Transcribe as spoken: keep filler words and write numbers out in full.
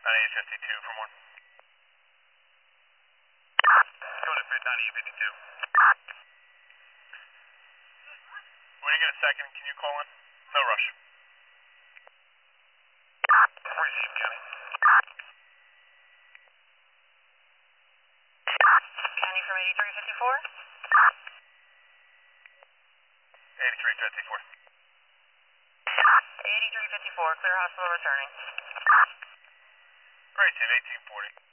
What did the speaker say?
ninety-eight fifty-two from one. Go to ninety-eight fifty-two. When you get a second, can you call in? No rush. Receive, County. County from eighty-three fifty-four? eighty-three fifty-four. eighty-three fifty-four, clear hospital returning. Great, team eighteen forty.